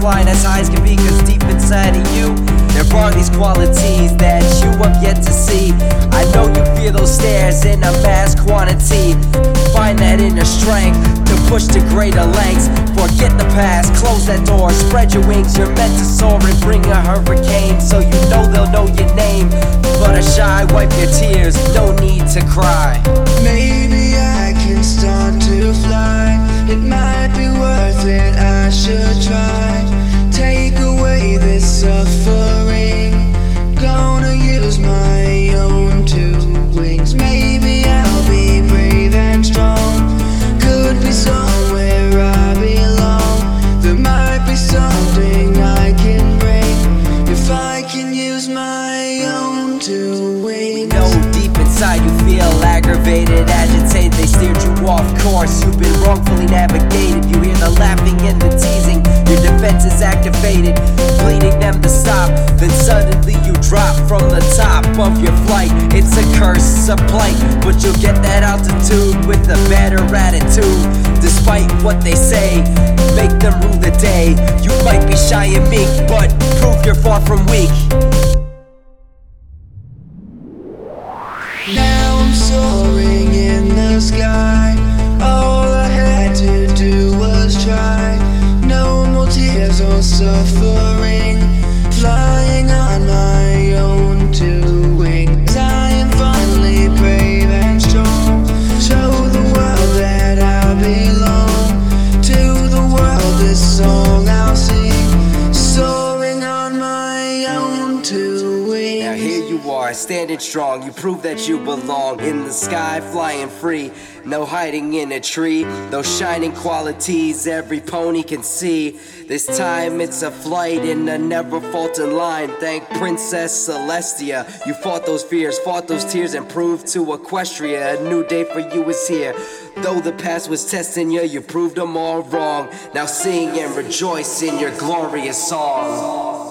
flying as high as can be, cause deep inside of you there are these qualities that you have yet to see. I know you feel those stares in a mass quantity. Find that inner strength to push to greater lengths. Forget the past, close that door, spread your wings. You're meant to soar and bring a hurricane, so you know they'll know your name. But a shy, wipe your tears, no need to cry. Maybe I can start to fly. It might be worth it, I should try. Take away this suffering. Gonna use my own two wings. Maybe I'll be brave and strong. Could be somewhere I belong. There might be something I can bring if I can use my own two wings. No, deep inside you feel aggravated, agitated. They steered you off course, you've been wrongfully navigated. You hear the laughing and the teasing, your defense is activated, pleading them to stop. Then suddenly you drop from the top of your flight. It's a curse, it's a plight, but you'll get that altitude with a better attitude. Despite what they say, make them rule the day. You might be shy and meek, but prove you're far from weak. Now I'm soaring in the sky. All I had to do was try. No more tears or suffering. Flying on my own two wings. I am finally brave and strong. Show the world that I belong. To the world this song I'll sing. Soaring on my own two wings. Now here you are, standing strong. You prove that you belong in the sky, flying free. No hiding in a tree. Those shining qualities every pony can see. This time it's a flight in a never faltering line. Thank Princess Celestia. You fought those fears, fought those tears, and proved to Equestria a new day for you is here. Though the past was testing you, you proved them all wrong. Now sing and rejoice in your glorious song.